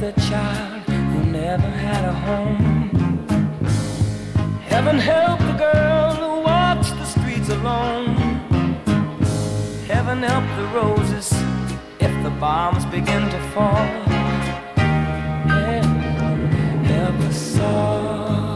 the child who never had a home. Heaven help the girl who walks the streets alone. Heaven help the roses if the bombs begin to fall. Heaven help us all.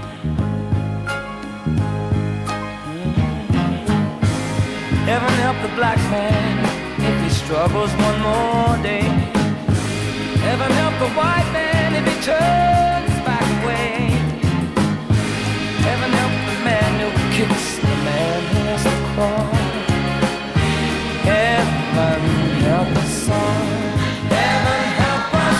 Heaven help the black man if he struggles one more day. Heaven help the white man if he turns back away. Heaven help the man who kicks the man who has to crawl. Heaven help us all. Heaven help us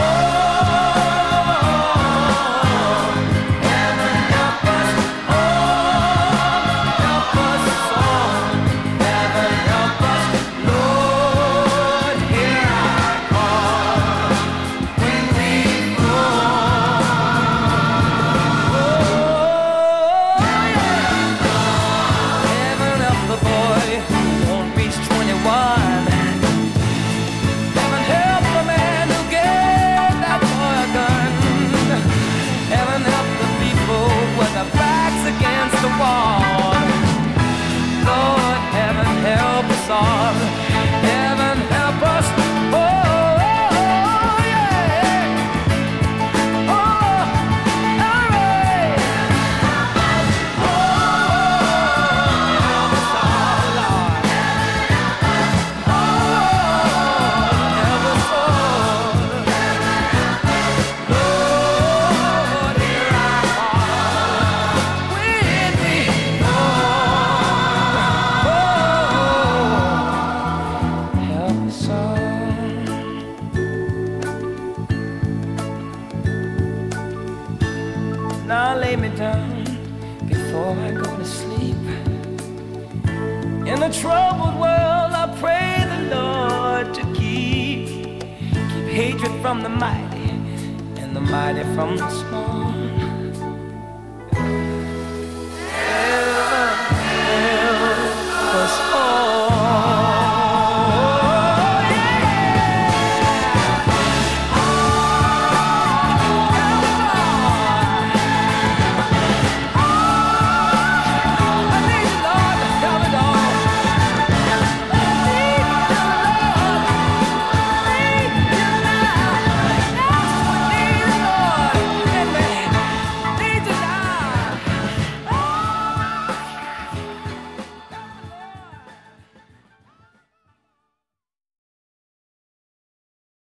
all. Heaven help us all. Help us all. Heaven help us, Lord, hear our call when we fall. Oh, yeah. Heaven help the boy who won't reach 21. Heaven help the man who gave that boy a gun. Heaven help the people with their backs against the wall. Lord, heaven help us all. Heaven help us. Oh, yeah. Oh, all right. Oh, help us all, Lord. Oh, help us all. Lord, hear our call when we fall. Oh, help us all. Now lay me down before I go to sleep. In a troubled world, I pray the Lord to keep hatred from the mighty and the mighty from the small. Heaven help us all.